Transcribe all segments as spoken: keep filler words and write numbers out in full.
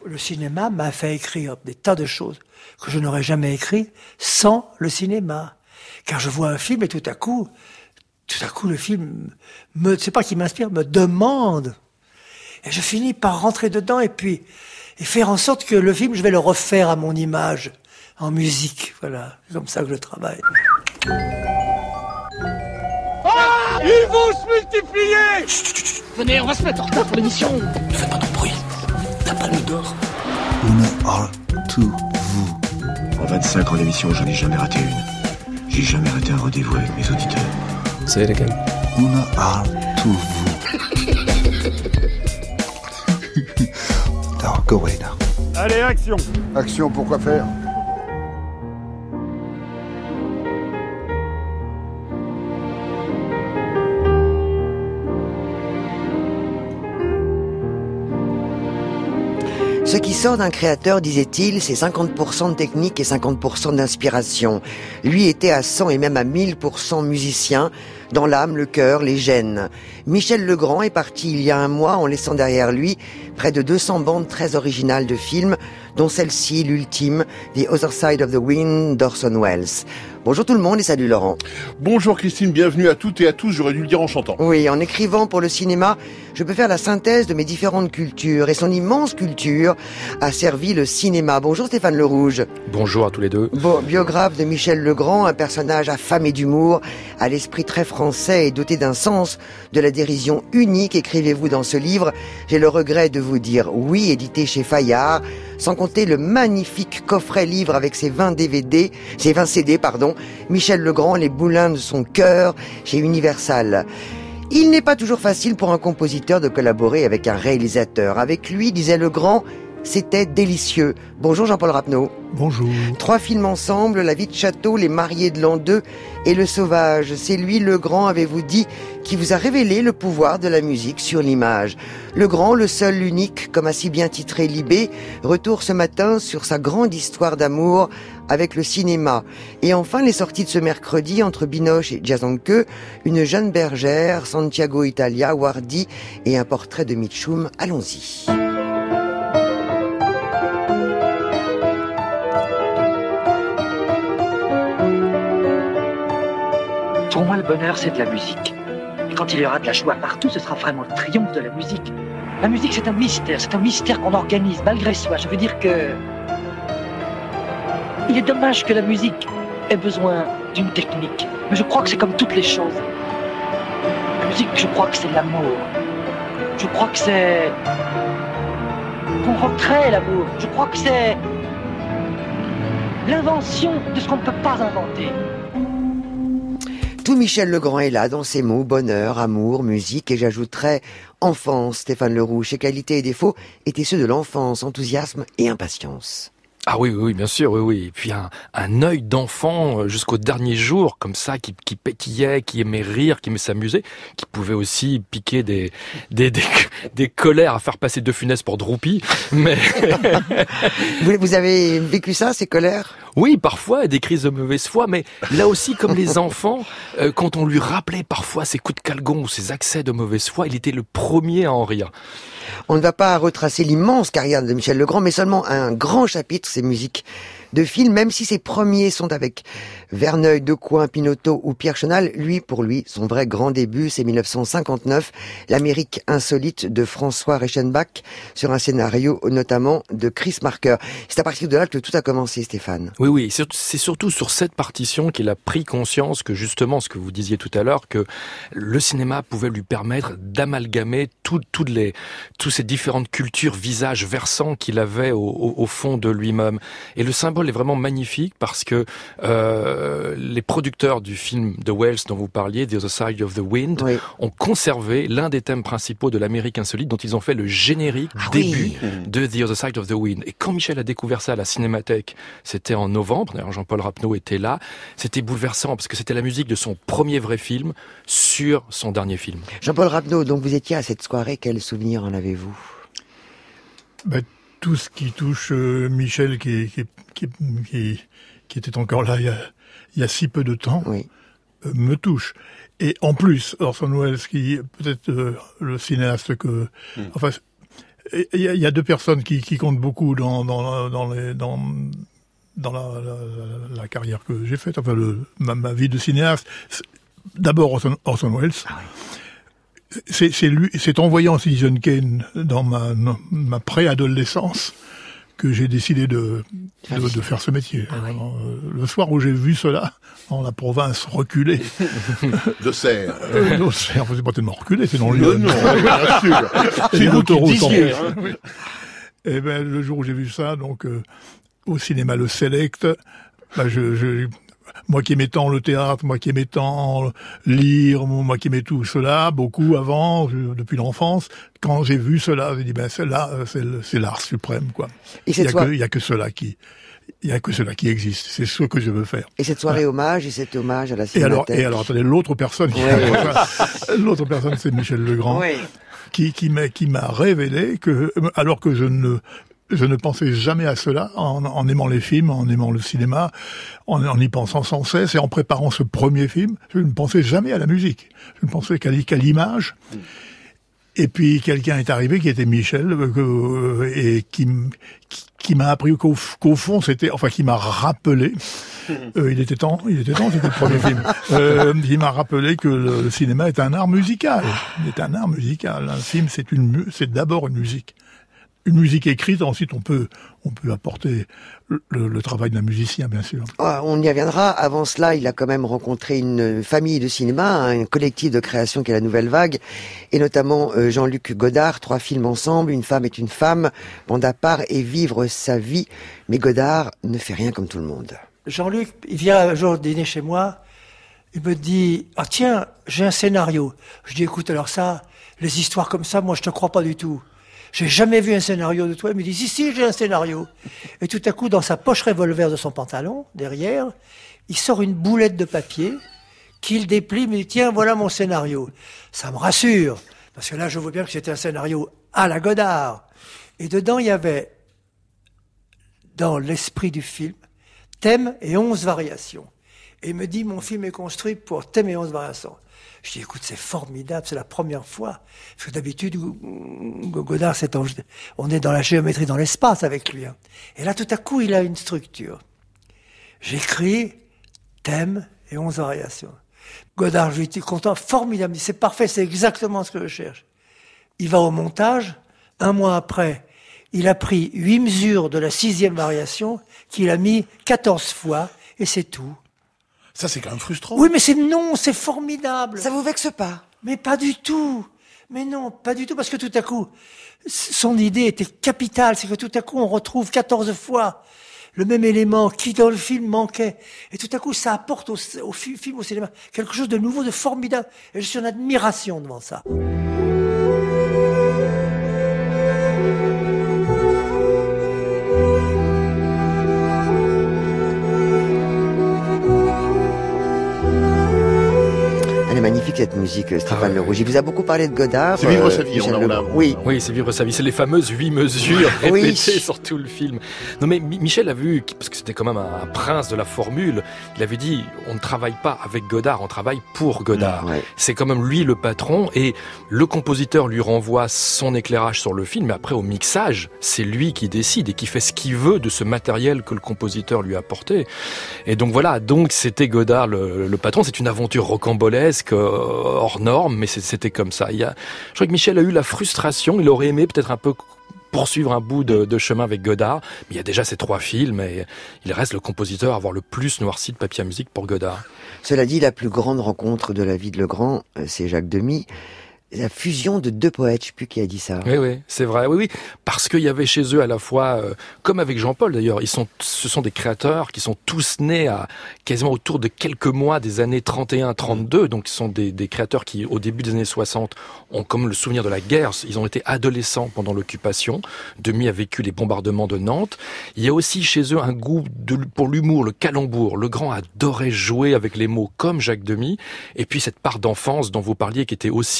Le cinéma m'a fait écrire des tas de choses que je n'aurais jamais écrites sans le cinéma. Car je vois un film et tout à coup, tout à coup le film, me, c'est pas qu'il m'inspire, me demande. Et je finis par rentrer dedans et puis et faire en sorte que le film, je vais le refaire à mon image, en musique. Voilà, c'est comme ça que je travaille. Ah, ils vont se multiplier. Chut, chut, chut. Venez, on va se mettre en retard pour l'émission. Ne faites pas de bruit. La palme d'or. Una heure to vous. En vingt-cinq ans d'émission, j'en ai jamais raté une. J'ai jamais raté un rendez-vous avec mes auditeurs. Say it again. Una heure to vous. Now, go away now. Allez, action. Action, pourquoi faire ? Ce qui sort d'un créateur, disait-il, c'est cinquante pour cent de technique et cinquante pour cent d'inspiration. Lui était à cent et même à mille pour cent musicien, dans l'âme, le cœur, les gènes. Michel Legrand est parti il y a un mois en laissant derrière lui près de deux cents bandes très originales de films, dont celle-ci, l'ultime, The Other Side of the Wind d'Orson Welles. Bonjour tout le monde et salut Laurent. Bonjour Christine, bienvenue à toutes et à tous, j'aurais dû le dire en chantant. Oui, en écrivant pour le cinéma, je peux faire la synthèse de mes différentes cultures et son immense culture a servi le cinéma. Bonjour Stéphane Le Rouge. Bonjour à tous les deux. Bon, biographe de Michel Legrand, un personnage affamé d'humour, à l'esprit très français et doté d'un sens de la dérision unique, écrivez-vous dans ce livre. J'ai le regret de vous dire oui, édité chez Fayard, sans compter le magnifique coffret livre avec ses vingt D V D, ses vingt C D, pardon, Michel Legrand, les boulins de son cœur, chez Universal. Il n'est pas toujours facile pour un compositeur de collaborer avec un réalisateur. Avec lui, disait Legrand, c'était délicieux. Bonjour Jean-Paul Rapneau. Bonjour. Trois films ensemble, La vie de château, Les mariés de l'an deux et Le sauvage. C'est lui, Legrand, avez-vous dit, qui vous a révélé le pouvoir de la musique sur l'image. Legrand, le seul, l'unique, comme a si bien titré Libé, retour ce matin sur sa grande histoire d'amour avec le cinéma. Et enfin, les sorties de ce mercredi entre Binoche et Jazanke, Une jeune bergère, Santiago Italia, Wardy et un portrait de Mitchum. Allons-y. Pour moi, le bonheur, c'est de la musique. Et quand il y aura de la joie partout, ce sera vraiment le triomphe de la musique. La musique, c'est un mystère. C'est un mystère qu'on organise malgré soi. Je veux dire que... Il est dommage que la musique ait besoin d'une technique. Mais je crois que c'est comme toutes les choses. La musique, je crois que c'est l'amour. Je crois que c'est... qu'on recrée l'amour. Je crois que c'est... l'invention de ce qu'on ne peut pas inventer. Tout Michel Legrand est là dans ses mots, bonheur, amour, musique, et j'ajouterais enfance, Stéphane Le Rouge. Ses qualités et défauts étaient ceux de l'enfance, enthousiasme et impatience. Ah oui, oui, bien sûr, oui, oui. Et puis un, un œil d'enfant jusqu'au dernier jour, comme ça, qui, qui pétillait, qui aimait rire, qui aimait s'amuser, qui pouvait aussi piquer des, des, des, des colères à faire passer De Funès pour Droupi. Mais vous, vous avez vécu ça, ces colères ? Oui, parfois, des crises de mauvaise foi, mais là aussi, comme les enfants, euh, quand on lui rappelait parfois ses coups de calgon ou ses accès de mauvaise foi, il était le premier à en rire. On ne va pas retracer l'immense carrière de Michel Legrand, mais seulement un grand chapitre, ses musiques de films, même si ses premiers sont avec Verneuil, Decoing, Pinotto ou Pierre Chenal. Lui, pour lui, son vrai grand début, c'est dix-neuf cent cinquante-neuf, l'Amérique insolite de François Reichenbach, sur un scénario notamment de Chris Marker. C'est à partir de là que tout a commencé, Stéphane. Oui, oui, c'est surtout sur cette partition qu'il a pris conscience que justement, ce que vous disiez tout à l'heure, que le cinéma pouvait lui permettre d'amalgamer tout, toutes les, toutes ces différentes cultures, visages, versants qu'il avait au, au, au fond de lui-même. Et le symbole est vraiment magnifique parce que euh, les producteurs du film de Welles dont vous parliez, The Other Side of the Wind, oui. ont conservé l'un des thèmes principaux de l'Amérique insolite dont ils ont fait le générique ah début oui. de The Other Side of the Wind. Et quand Michel a découvert ça à la Cinémathèque, c'était en novembre, d'ailleurs Jean-Paul Rapneau était là, c'était bouleversant parce que c'était la musique de son premier vrai film sur son dernier film. Jean-Paul Rapneau, donc vous étiez à cette soirée, quel souvenir en avez-vous ? Ben, tout ce qui touche euh, Michel qui, qui, qui, qui, qui était encore là il y a, il y a si peu de temps, oui. euh, me touche. Et en plus, Orson Welles, qui peut-être euh, le cinéaste que... Mm. Enfin, il y, y a deux personnes qui, qui comptent beaucoup dans, dans, dans, les, dans, dans la, la, la carrière que j'ai faite, enfin le, ma, ma vie de cinéaste. D'abord Orson, Orson Welles. Ah oui. C'est, c'est, lui, c'est en voyant Citizen Kane dans ma, ma préadolescence que j'ai décidé de, de, de faire ce métier. Ah oui. Alors, euh, le soir où j'ai vu cela, dans la province reculée. d'Auxerre. Euh, d'Auxerre, c'est pas tellement reculé, c'est dans le Lyon. Non, bien sûr. C'est l'autoroute. Hein. Oui. Et ben, le jour où j'ai vu ça, donc, euh, au cinéma Le Select, bah, je, je, moi qui aimais tant le théâtre, moi qui aimais tant lire, moi qui aimais tout cela, beaucoup avant, je, depuis l'enfance, quand j'ai vu cela, j'ai dit, ben, c'est là, c'est, c'est l'art suprême, quoi. Et il y a soir... que, il y a que cela qui, il y a que cela qui existe. C'est ce que je veux faire. Et cette soirée ouais. hommage, et cet hommage à la Cinémathèque. Et alors, et alors, attendez, l'autre personne, qui ouais. a, l'autre personne, c'est Michel Legrand, ouais. qui, qui m'a, qui m'a révélé que, alors que je ne, je ne pensais jamais à cela, en, en aimant les films, en aimant le cinéma, en, en y pensant sans cesse, et en préparant ce premier film, je ne pensais jamais à la musique. Je ne pensais qu'à, qu'à l'image. Mm. Et puis quelqu'un est arrivé qui était Michel euh, et qui, qui qui m'a appris qu'au, qu'au fond c'était, enfin qui m'a rappelé, euh, il était temps, il était temps, c'était le premier film. Euh, il m'a rappelé que le, le cinéma est un art musical, il est un art musical. Un film c'est une, c'est d'abord une musique. Une musique écrite, ensuite on peut on peut apporter le, le travail d'un musicien, bien sûr. Oh, on y reviendra. Avant cela, il a quand même rencontré une famille de cinéma, un collectif de création qui est la Nouvelle Vague, et notamment euh, Jean-Luc Godard, trois films ensemble, Une femme est une femme, Bande à part et Vivre sa vie. Mais Godard ne fait rien comme tout le monde. Jean-Luc, il vient un jour dîner chez moi, il me dit « Ah tiens, j'ai un scénario ». Je dis « Écoute, alors ça, les histoires comme ça, moi je te crois pas du tout. J'ai jamais vu un scénario de toi. Il me dit, si, si, j'ai un scénario. Et tout à coup, dans sa poche revolver de son pantalon, derrière, il sort une boulette de papier qu'il déplie, mais tiens, voilà mon scénario. Ça me rassure, parce que là, je vois bien que c'était un scénario à la Godard. Et dedans, il y avait, dans l'esprit du film, thème et onze variations. Et il me dit, mon film est construit pour thème et onze variations. Je dis, écoute, c'est formidable, c'est la première fois. Parce que d'habitude, Godard, c'est en, on est dans la géométrie, dans l'espace avec lui. Hein. Et là, tout à coup, il a une structure. J'écris thème et onze variations. Godard, je lui dis, content, formidable, c'est parfait, c'est exactement ce que je cherche. Il va au montage, un mois après, il a pris huit mesures de la sixième variation, qu'il a mis quatorze fois, et c'est tout. Ça, c'est quand même frustrant. Oui, mais c'est non, c'est formidable. Ça vous vexe pas? Mais pas du tout. Mais non, pas du tout, parce que tout à coup, son idée était capitale. C'est que tout à coup, on retrouve quatorze fois le même élément qui, dans le film, manquait. Et tout à coup, ça apporte au, au film, au cinéma, quelque chose de nouveau, de formidable. Et je suis en admiration devant ça. Magnifique cette musique, Stéphane ah ouais. Le Rouge. Il vous a beaucoup parlé de Godard. C'est Vivre euh, sa vie, on a, on a... Oui. Oui, c'est Vivre sa vie. C'est les fameuses huit mesures répétées oui. sur tout le film. Non mais Michel a vu, parce que c'était quand même un, un prince de la formule, il avait dit, on ne travaille pas avec Godard, on travaille pour Godard. Ouais. C'est quand même lui le patron, et le compositeur lui renvoie son éclairage sur le film, mais après au mixage, c'est lui qui décide et qui fait ce qu'il veut de ce matériel que le compositeur lui a apporté. Et donc voilà, donc c'était Godard le, le patron. C'est une aventure rocambolesque, hors norme, mais c'était comme ça. Il y a, je crois que Michel a eu la frustration, il aurait aimé peut-être un peu poursuivre un bout de, de chemin avec Godard, mais il y a déjà ces trois films et il reste le compositeur à avoir le plus noirci de papier à musique pour Godard. Cela dit, la plus grande rencontre de la vie de Legrand, c'est Jacques Demy. La fusion de deux poètes, je ne sais plus qui a dit ça. Oui, oui, c'est vrai, oui, oui, parce qu'il y avait chez eux à la fois, euh, comme avec Jean-Paul d'ailleurs, ils sont, ce sont des créateurs qui sont tous nés à quasiment autour de quelques mois des années trente et un trente-deux, donc ce sont des, des créateurs qui, au début des années soixante, ont comme le souvenir de la guerre, ils ont été adolescents pendant l'occupation, Demy a vécu les bombardements de Nantes. Il y a aussi chez eux un goût de, pour l'humour, le calembour. Legrand adorait jouer avec les mots comme Jacques Demy, et puis cette part d'enfance dont vous parliez qui était aussi présente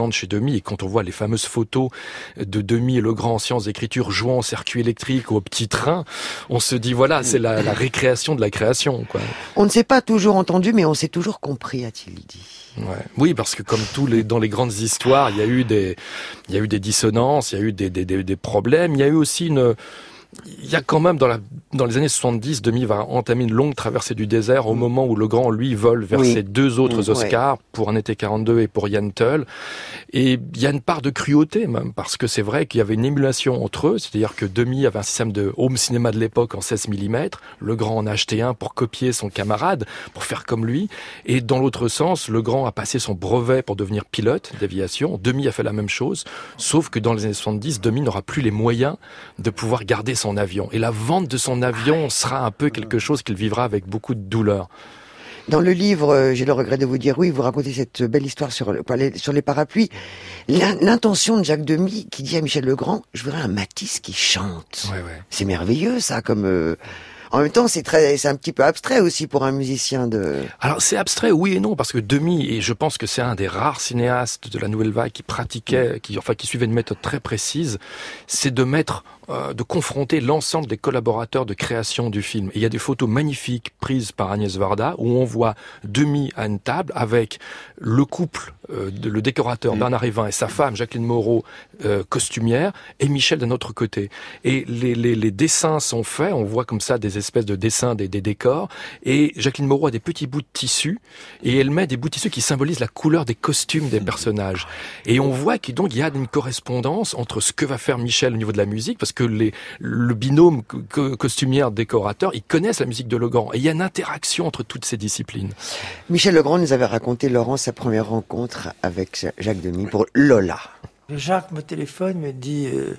présente chez Demy, et quand on voit les fameuses photos de Demy et Legrand en sciences d'écriture jouant au circuit électrique ou au petit train, on se dit voilà, c'est la, la récréation de la création, quoi. On ne s'est pas toujours entendu, mais on s'est toujours compris, a-t-il dit. Ouais. Oui, parce que comme tous les dans les grandes histoires, il y a eu des il y a eu des dissonances, il y a eu des des des, des problèmes, il y a eu aussi une il y a quand même, dans, la, dans les années soixante-dix, Demy va entamer une longue traversée du désert au moment où Legrand, lui, vole vers oui. ses deux autres Oscars, oui. pour Un été quarante-deux et pour Yann Tull. Et il y a une part de cruauté, même, parce que c'est vrai qu'il y avait une émulation entre eux, c'est-à-dire que Demy avait un système de home cinéma de l'époque en seize millimètres, Legrand en a acheté un pour copier son camarade, pour faire comme lui, et dans l'autre sens, Legrand a passé son brevet pour devenir pilote d'aviation, Demy a fait la même chose, sauf que dans les années soixante-dix, Demy n'aura plus les moyens de pouvoir garder son avion. Et la vente de son avion sera un peu quelque chose qu'il vivra avec beaucoup de douleur. Dans le livre, j'ai le regret de vous dire oui, vous racontez cette belle histoire sur, sur les parapluies. L'intention de Jacques Demy qui dit à Michel Legrand, je voudrais un Matisse qui chante. Ouais, ouais. C'est merveilleux ça, comme... Euh... En même temps, c'est très, c'est un petit peu abstrait aussi pour un musicien de... Alors, c'est abstrait, oui et non, parce que Demy, et je pense que c'est un des rares cinéastes de la Nouvelle Vague qui pratiquait, qui, enfin, qui suivait une méthode très précise, c'est de mettre, euh, de confronter l'ensemble des collaborateurs de création du film. Et il y a des photos magnifiques prises par Agnès Varda, où on voit Demy à une table avec le couple, euh, de, le décorateur Bernard Évin et sa femme, Jacqueline Moreau, euh, costumière, et Michel d'un autre côté. Et les, les, les dessins sont faits, on voit comme ça des espèces de dessins des, des décors, et Jacqueline Moreau a des petits bouts de tissu, et elle met des bouts de tissu qui symbolisent la couleur des costumes des personnages. Et on voit qu'il donc il y a une correspondance entre ce que va faire Michel au niveau de la musique, parce que les, le binôme co- costumière-décorateur, ils connaissent la musique de Legrand, et il y a une interaction entre toutes ces disciplines. Michel Legrand nous avait raconté, Laurent, sa première rencontre avec Jacques Demy pour Lola. Jacques me téléphone, me dit euh,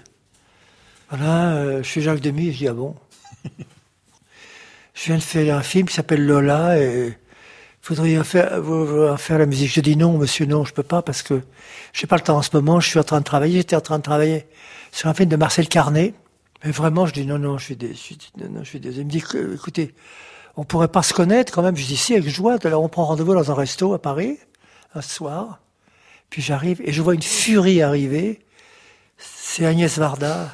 voilà, euh, je suis Jacques Demy. Je dis ah bon. Je viens de faire un film qui s'appelle Lola et faudrait faire, vous, faire la musique. Je dis non, monsieur, non, je peux pas parce que j'ai pas le temps en ce moment. Je suis en train de travailler. J'étais en train de travailler sur un film de Marcel Carné. Mais vraiment, je dis non, non, je suis désolé. Je suis, non, non, je suis désolé. Il me dit, écoutez, on pourrait pas se connaître quand même. Je dis si, avec joie. Alors on prend rendez-vous dans un resto à Paris un soir. Puis j'arrive et je vois une furie arriver. C'est Agnès Varda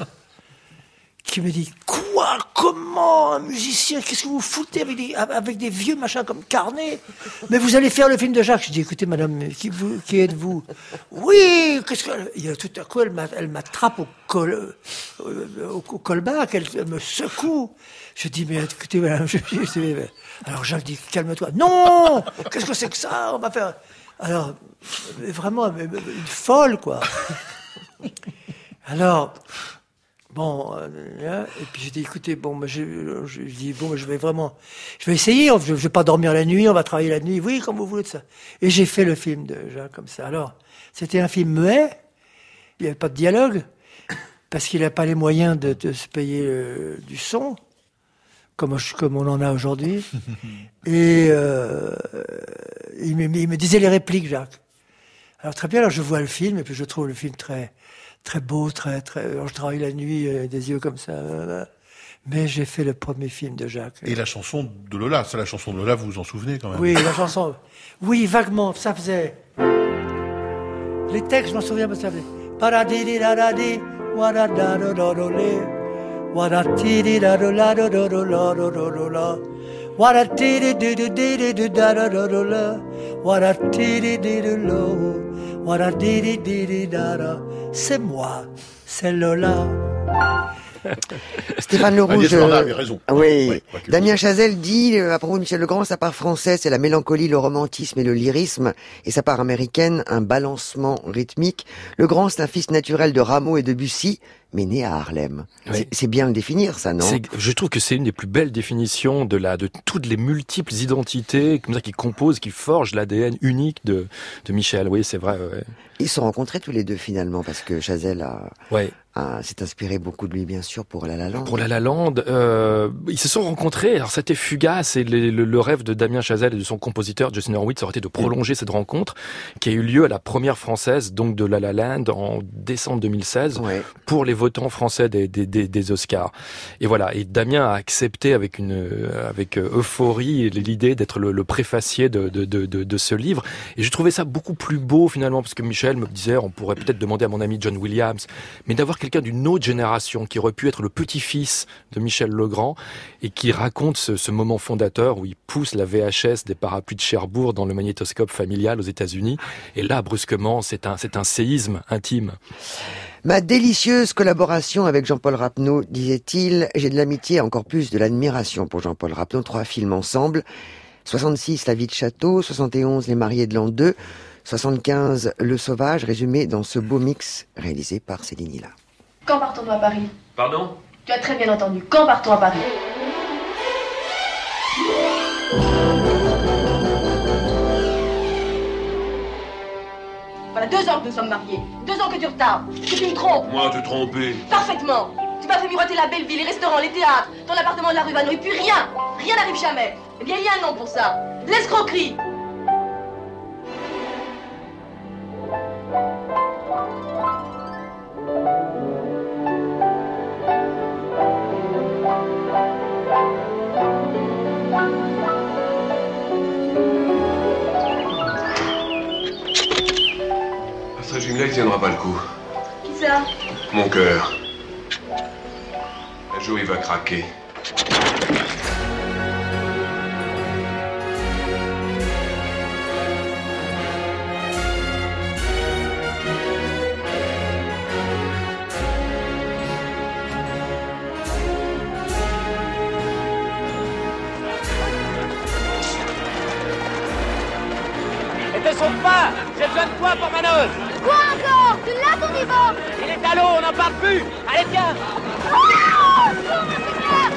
qui me dit quoi, comment un musicien, qu'est-ce que vous foutez avec des, avec des vieux machins comme Carnet? Mais vous allez faire le film de Jacques. Je dis écoutez madame, qui, vous, qui êtes-vous? Oui, qu'est-ce que il y a tout à coup elle, m'a, elle m'attrape au col au, au callback, elle, elle me secoue. Je dis mais écoutez madame, je, je, je, alors Jacques dit calme-toi. Non, qu'est-ce que c'est que ça? On va faire alors vraiment une folle quoi. Alors bon, euh, et puis j'ai dit, écoutez, bon, bah, je, je, je dis, bon, bah, je vais vraiment, je vais essayer, je, je vais pas dormir la nuit, on va travailler la nuit, oui, comme vous voulez, de ça. Et j'ai fait le film de Jacques comme ça. Alors, c'était un film muet, il n'y avait pas de dialogue, parce qu'il n'a pas les moyens de, de se payer euh, du son, comme, comme on en a aujourd'hui. Et euh, il, me, il me disait les répliques, Jacques. Alors très bien, alors je vois le film, et puis je trouve le film très... très beau, très, très... Alors, je travaille la nuit, euh, des yeux comme ça. Euh, mais j'ai fait le premier film de Jacques. Et la chanson de Lola, c'est la chanson de Lola, vous vous en souvenez quand même? Oui, la chanson... Oui, vaguement, ça faisait... Les textes, je m'en souviens, mais ça faisait... Paradidi-da-da-di, wa-da-da-da-da-da-da, wa-da-ti-di-da-da-da-da-da-da-da-da-da, wa-da-ti-di-di-di-di-di-da-da-da-da-da, wa-da-ti-di-di-di-da-da. C'est moi, c'est Lola. Stéphane Le Rouge. Agnès Varda avait raison. Oui. Ouais, Damien Chazelle dit, euh, à propos de Michel Legrand, sa part française, c'est la mélancolie, le romantisme et le lyrisme. Et sa part américaine, un balancement rythmique. Legrand, c'est un fils naturel de Rameau et de Bussy, mais né à Harlem. Oui. C'est, c'est bien le définir, ça, non? C'est, je trouve que c'est une des plus belles définitions de la, de toutes les multiples identités, comme ça, qui composent, qui forgent l'A D N unique de, de Michel. Oui, c'est vrai, ouais. Ils se sont rencontrés tous les deux, finalement, parce que Chazelle a, ouais. a, s'est inspiré beaucoup de lui, bien sûr, pour La La Land. Pour La La Land, euh, ils se sont rencontrés, alors c'était fugace, et le, le, le rêve de Damien Chazelle et de son compositeur, Justin Hurwitz, aurait été de prolonger cette rencontre, qui a eu lieu à la première française, donc de La La Land, en décembre deux mille seize, ouais. pour les votants français des, des, des, des Oscars. Et voilà. Et Damien a accepté avec une, avec euphorie l'idée d'être le, le préfacier de, de, de, de, de ce livre. Et j'ai trouvé ça beaucoup plus beau finalement, parce que Michel me disait, on pourrait peut-être demander à mon ami John Williams, mais d'avoir quelqu'un d'une autre génération qui aurait pu être le petit-fils de Michel Legrand et qui raconte ce, ce moment fondateur où il pousse la V H S des parapluies de Cherbourg dans le magnétoscope familial aux États-Unis. Et là, brusquement, c'est un, c'est un séisme intime. Ma délicieuse collaboration avec Jean-Paul Rapneau, disait-il, j'ai de l'amitié et encore plus de l'admiration pour Jean-Paul Rapneau. Trois films ensemble. soixante-six, La vie de château. soixante et onze, Les mariés de l'an deux. soixante-quinze, Le sauvage, résumé dans ce beau mix réalisé par Céline Hilla. Quand partons-nous à Paris? Pardon? Tu as très bien entendu. Quand partons à Paris? Voilà deux ans que nous sommes mariés. Deux ans que tu retardes. Que tu me trompes. Moi, te tromper. Parfaitement. Tu m'as fait miroiter la belle vie, les restaurants, les théâtres, ton appartement de la rue Vaneau, et puis rien. Rien n'arrive jamais. Eh bien, il y a un nom pour ça. L'escroquerie. Ce régime-là, il tiendra pas le coup. Qui ça? Mon cœur. Un jour, il va craquer. Et te sauve pas! J'ai besoin de toi pour ma noce! Quoi encore? Tu l'as ton divorce? Il est à l'eau, on n'en parle plus! Allez, viens! Oh! Sauve mon Seigneur!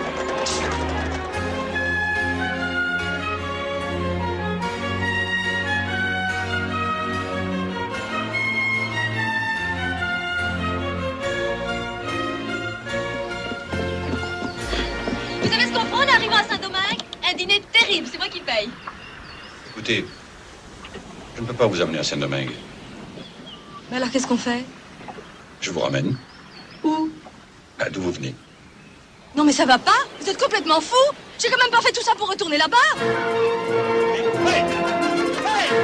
Vous savez ce qu'on prend en arrivant à Saint-Domingue? Un dîner terrible, c'est moi qui paye. Écoutez, je ne peux pas vous amener à Saint-Domingue. Mais alors qu'est-ce qu'on fait? Je vous ramène. Où? À d'où vous venez. Non mais ça va pas? Vous êtes complètement fou? J'ai quand même pas fait tout ça pour retourner là-bas. Hey! Hey!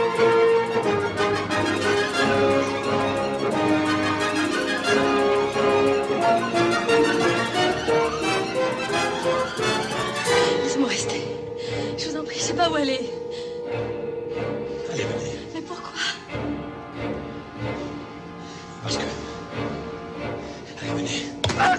Laissez-moi rester. Je vous en prie, je sais pas où aller. Allez, venez. Mais pourquoi? Parce que... Allez, venez. Ah!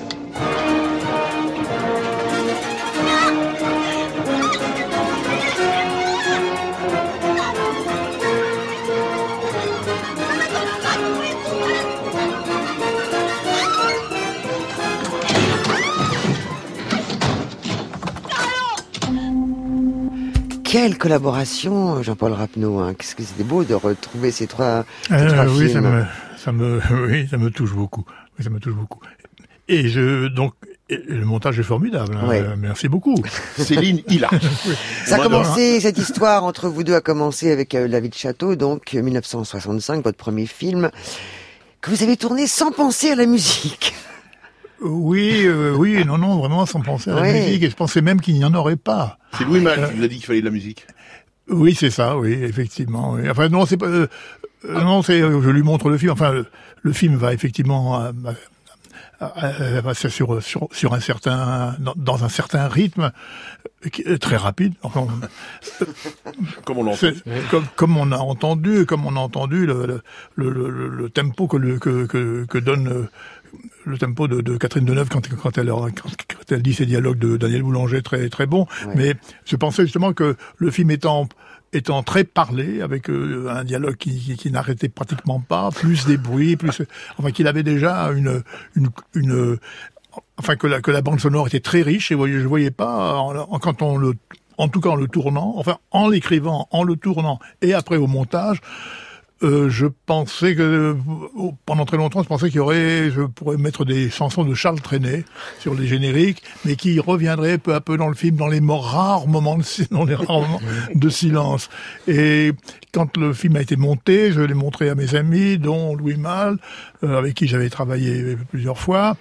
Quelle collaboration, Jean-Paul Rapneau, hein. Qu'est-ce que c'était beau de retrouver ces trois, ces euh, trois oui, films. Ça me, ça me, oui, ça me touche beaucoup. Oui, ça me touche beaucoup. Et je, donc, et le montage est formidable. Hein. Ouais. Merci beaucoup. Céline Hilla. Oui. Ça a commencé, cette histoire entre vous deux a commencé avec euh, La vie de château, donc mille neuf cent soixante-cinq, votre premier film, que vous avez tourné sans penser à la musique. Oui, euh, oui, non, non, vraiment sans penser à la Ouais. musique. Et je pensais même qu'il n'y en aurait pas. C'est Louis Malle Euh, qui vous a dit qu'il fallait de la musique. Oui, c'est ça, oui, effectivement. Oui. Enfin, non, c'est pas. Euh, euh, non, c'est. Je lui montre le film. Enfin, le, le film va effectivement. Euh, euh, euh, va sur, sur sur un certain dans, dans un certain rythme euh, qui est très rapide. Enfin, comme on l'a entendu. Comme, comme on a entendu, comme on a entendu le le le, le, le tempo que le que que, que donne. Euh, le tempo de, de Catherine Deneuve quand, quand, elle, quand, quand elle dit ces dialogues de Daniel Boulanger très très bons. Ouais. Mais je pensais justement que le film étant étant très parlé, avec euh, un dialogue qui, qui, qui n'arrêtait pratiquement pas, plus des bruits, plus enfin qu'il avait déjà une une, une enfin que la que la bande sonore était très riche et je voyais pas en, en, quand on le en tout cas en le tournant, enfin en l'écrivant, en le tournant et après au montage. Euh, je pensais que euh, pendant très longtemps, je pensais qu'il y aurait, je pourrais mettre des chansons de Charles Trenet sur les génériques, mais qui reviendraient peu à peu dans le film, dans les rares moments de, dans les rares moments de silence. Et quand le film a été monté, je l'ai montré à mes amis, dont Louis Malle, euh, avec qui j'avais travaillé plusieurs fois,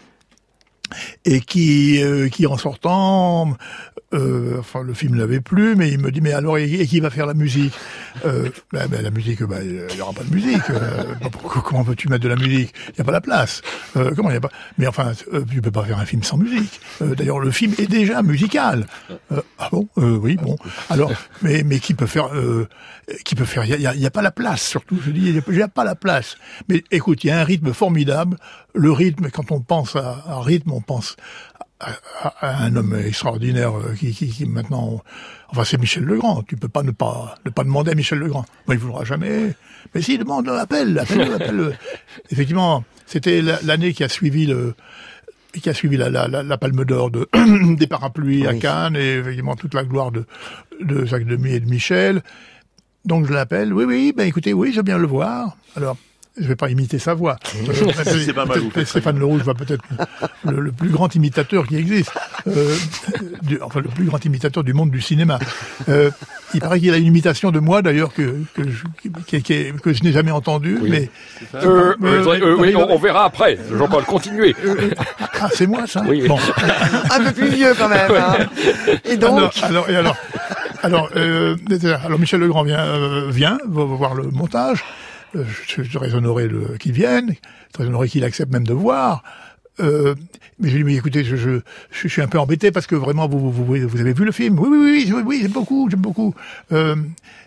et qui, euh, qui en sortant, euh, enfin le film l'avait plu, mais il me dit mais alors et, et qui va faire la musique? euh, ben, ben, La musique, ben, il y aura pas de musique. Euh, comment veux-tu mettre de la musique? Il y a pas la place. Euh, comment il y a pas? Mais enfin, euh, tu peux pas faire un film sans musique. Euh, d'ailleurs, le film est déjà musical. Euh, ah bon? euh, Oui, bon. Alors, mais mais qui peut faire? Euh, qui peut faire? Il y a, il y a pas la place. Surtout, je dis, il y a pas la place. Mais écoute, il y a un rythme formidable. Le rythme, quand on pense à, à rythme, on pense à, à, à un homme extraordinaire qui, qui, qui maintenant, enfin c'est Michel Legrand. Tu peux pas ne pas ne pas demander à Michel Legrand. Moi, il voudra jamais. Mais si, demande, appelle, appelle, appelle. Effectivement, c'était l'année qui a suivi le qui a suivi la, la, la, la Palme d'Or de des parapluies oui. à Cannes et effectivement toute la gloire de de Jacques Demy et de Michel. Donc je l'appelle. Oui, oui. Ben écoutez, oui, je veux bien le voir. Alors. Je vais pas imiter sa voix. C'est pas mal. Stéphane Leroux va peut-être le, le plus grand imitateur qui existe, euh, du, enfin le plus grand imitateur du monde du cinéma. Euh, il paraît qu'il a une imitation de moi d'ailleurs que que je, qui, qui, que je n'ai jamais entendue. Oui. Mais euh, euh, euh, euh, oui, on, on verra après. Jean-Paul, continuer. Euh, ah, c'est moi ça. Oui. Bon. Un peu plus vieux quand même. Hein. Et donc. Alors, alors, et alors, alors, euh, alors Michel Legrand vient, euh, vient, va voir le montage. Je suis très honoré le, qu'il vienne, très honoré qu'il accepte même de voir. Euh, mais je lui dis, mais écoutez, je, je, je suis un peu embêté parce que vraiment, vous, vous, vous avez vu le film? Oui, oui, oui, oui, oui, j'aime beaucoup, j'aime beaucoup. Euh,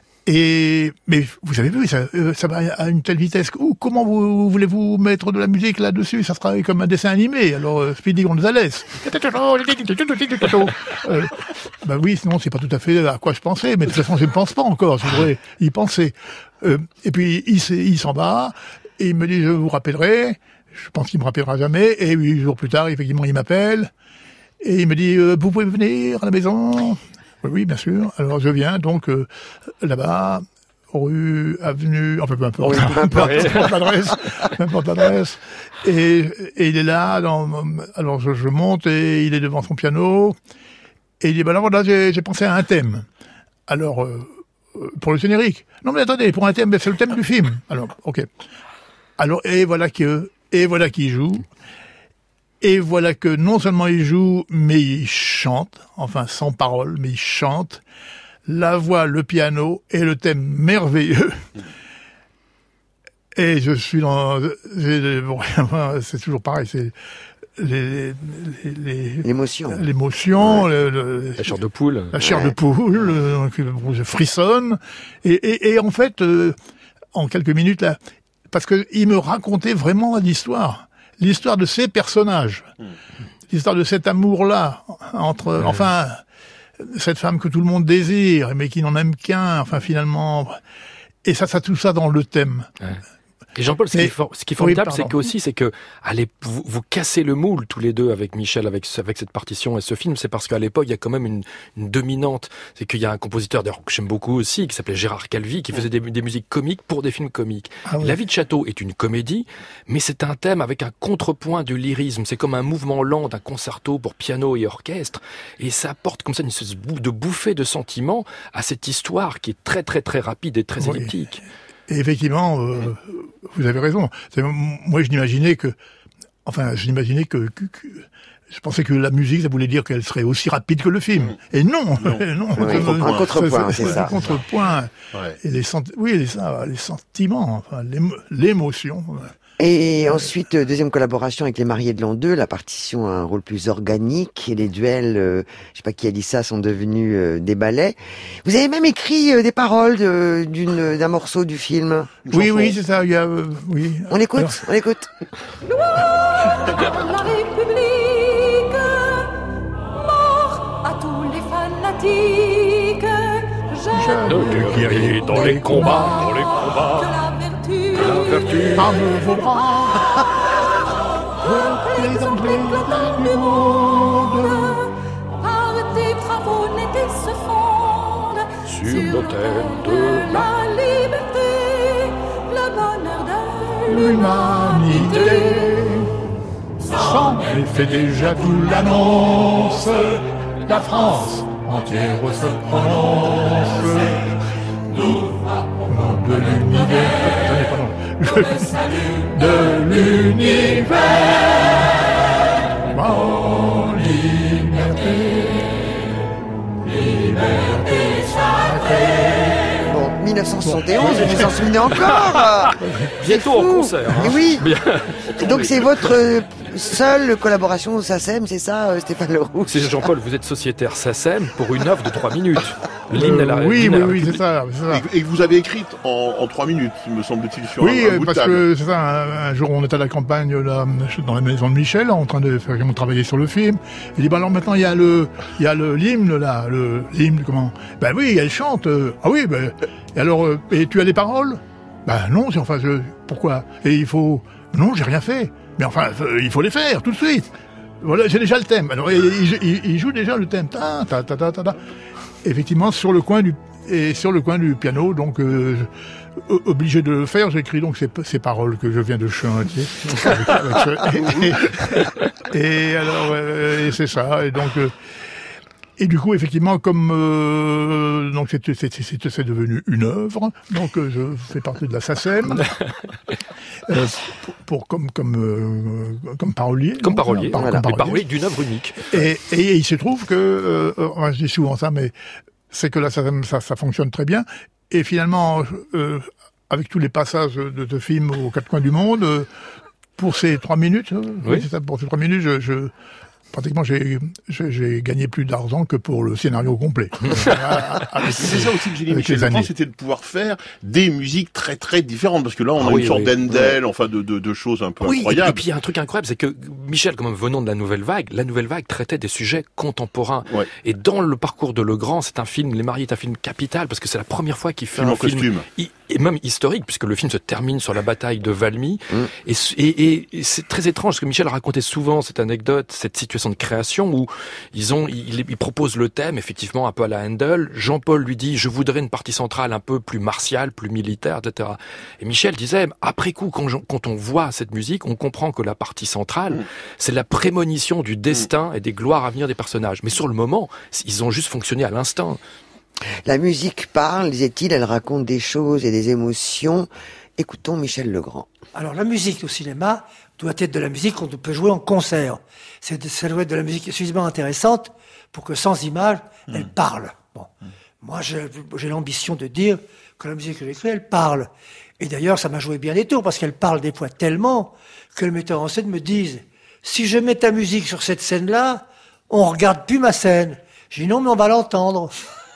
et, mais vous avez vu, ça, ça va à une telle vitesse. Ou comment vous, voulez-vous mettre de la musique là-dessus? Ça sera comme un dessin animé. Alors, euh, Speedy Gonzales. euh, ben oui, sinon, c'est pas tout à fait à quoi je pensais. Mais de toute façon, je ne pense pas encore. Je voudrais y penser. Euh, et puis il, il s'en va et il me dit je vous rappellerai. Je pense qu'il me rappellera jamais. Et huit jours plus tard, effectivement, il m'appelle et il me dit euh, vous pouvez venir à la maison? Oui, oui, bien sûr. Alors je viens donc euh, là-bas, rue, avenue, enfin peu importe, oui, peu importe l'adresse, peu importe l'adresse. Et, et il est là. Dans, alors je, je monte et il est devant son piano et il dit ben là voilà j'ai, j'ai pensé à un thème. Alors euh, pour le générique. Non mais attendez, pour un thème, c'est le thème du film. Alors, ok. Alors, et voilà que, et voilà qu'il joue. Et voilà que non seulement il joue, mais il chante. Enfin, sans parole, mais il chante. La voix, le piano et le thème merveilleux. Et je suis dans, bon, c'est toujours pareil, c'est, Les, les, les, l'émotion, l'émotion, ouais. le, le, la chair de poule, la chair ouais. de poule, le, je frissonne, et, et, et en fait, euh, en quelques minutes là, parce que il me racontait vraiment l'histoire, l'histoire de ces personnages, mmh. l'histoire de cet amour-là entre, ouais. enfin, cette femme que tout le monde désire, mais qui n'en aime qu'un, enfin finalement, et ça, ça tout ça dans le thème. Ouais. Et Jean-Paul, ce, qui est for- ce qui est formidable, oui, c'est que aussi, c'est que allez, vous, vous cassez le moule tous les deux avec Michel, avec, avec cette partition et ce film. C'est parce qu'à l'époque, il y a quand même une, une dominante. C'est qu'il y a un compositeur, d'ailleurs, que j'aime beaucoup aussi, qui s'appelait Gérard Calvi, qui faisait des, des musiques comiques pour des films comiques. Ah, ouais. La vie de Château est une comédie, mais c'est un thème avec un contrepoint de lyrisme. C'est comme un mouvement lent d'un concerto pour piano et orchestre. Et ça apporte comme ça une espèce de bouffée de sentiments à cette histoire qui est très, très, très rapide et très oui. elliptique. Et effectivement, euh, vous avez raison. C'est, moi, je n'imaginais que, enfin, je n'imaginais que, que, que, je pensais que la musique, ça voulait dire qu'elle serait aussi rapide que le film. Et non, non, non oui, c'est, un contrepoint, c'est, c'est ça. Un contrepoint. Ouais. Et les sent- oui, les, ça, les sentiments, enfin, l'émo- l'émotion. Et ensuite, deuxième collaboration avec Les Mariés de l'an deux, la partition a un rôle plus organique et les duels, euh, je sais pas qui a dit ça, sont devenus euh, des ballets. Vous avez même écrit euh, des paroles de, d'une, d'un morceau du film. Oui, oui, c'est ça. Il y a, euh, oui. On l'écoute, Alors... on l'écoute. La République, mort à tous les fanatiques. Je de guerrier dans les combats, dans les combats. La vertu par vos bras, l'exemple éclatant du monde, par tes travaux nés et se fondent sur l'autel de la liberté, la l'humanité. Sans effet déjà d'où l'annonce, la France entière se prononce. Nous de l'univers, de l'univers, en liberté, liberté sacrée. Bon, dix-neuf cent soixante et onze, vous vous en souvenez encore? Bientôt en concert. Hein. Oui. Donc c'est votre euh, seule collaboration au SACEM, c'est ça, euh, Stéphane Leroux? C'est Jean-Paul, vous êtes sociétaire SACEM pour une œuvre de trois minutes. L'hymne à la, euh, oui, l'hymne oui, à la oui, c'est ça, c'est ça. Et, et que vous avez écrite en, en trois minutes, me semble-t-il, sur oui, un, un bout parce de table. que c'est ça. Un, un jour, on était à la campagne là, dans la maison de Michel, en train de faire travailler sur le film. Il dit bah alors maintenant il y a le, il y a le l'hymne là, le l'hymne comment? Ben oui, elle chante. Euh, ah oui, ben et alors euh, et tu as les paroles? Ben non, c'est enfin je, pourquoi? Et il faut non, j'ai rien fait. Mais enfin, euh, il faut les faire tout de suite. Voilà, j'ai déjà le thème. Alors il, il, il joue déjà le thème. Ta ta ta ta ta. ta. Effectivement, sur le coin du et sur le coin du piano, donc euh, obligé de le faire, j'écris donc ces, ces paroles que je viens de chanter. avec, avec et, et alors, euh, et c'est ça. Et donc, euh, et du coup, effectivement, comme euh, donc c'est, c'est, c'est, c'est devenu une œuvre, donc euh, je fais partie de la SACEM euh, pour, pour comme comme euh, comme parolier. Comme donc, parolier, par, voilà. comme Les paroliers d'une œuvre unique. Et, et il se trouve que, euh, enfin, je dis souvent ça, mais c'est que là, ça, ça, ça fonctionne très bien. Et finalement, euh, avec tous les passages de, de films aux quatre coins du monde, euh, pour ces trois minutes, oui. oui, c'est ça, pour ces trois minutes, je, je pratiquement j'ai, j'ai, j'ai gagné plus d'argent que pour le scénario complet. avec, c'est ça aussi que j'ai dit, Michel Legrand, c'était de pouvoir faire des musiques très très différentes, parce que là on ah a oui, une sorte oui, d'Handel, oui. enfin de, de, de choses un peu oui, incroyables. Et puis il y a un truc incroyable, c'est que Michel, comme venant de la Nouvelle Vague, la Nouvelle Vague traitait des sujets contemporains. Ouais. Et dans le parcours de Legrand, c'est un film, Les Mariés est un film capital, parce que c'est la première fois qu'il fait film un en film costume. I- et même historique, puisque le film se termine sur la bataille de Valmy. Mm. Et, et, et c'est très étrange, parce que Michel racontait souvent cette anecdote, cette situation de création où ils ont, ils, ils proposent le thème, effectivement, un peu à la Handel. Jean-Paul lui dit, je voudrais une partie centrale un peu plus martiale, plus militaire, et cetera. Et Michel disait, après coup, quand, je, quand on voit cette musique, on comprend que la partie centrale, mm. c'est la prémonition du destin mm. et des gloires à venir des personnages. Mais sur le moment, ils ont juste fonctionné à l'instinct. La musique parle, disait-il, elle raconte des choses et des émotions. Écoutons Michel Legrand. Alors la musique au cinéma doit être de la musique qu'on peut jouer en concert. C'est, ça doit être de la musique suffisamment intéressante pour que sans image, mmh. elle parle. Bon. Mmh. Moi, j'ai, j'ai l'ambition de dire que la musique que j'écris, elle parle. Et d'ailleurs, ça m'a joué bien des tours, parce qu'elle parle des fois tellement que le metteur en scène me dise « Si je mets ta musique sur cette scène-là, on regarde plus ma scène. » J'ai dit « Non, mais on va l'entendre. »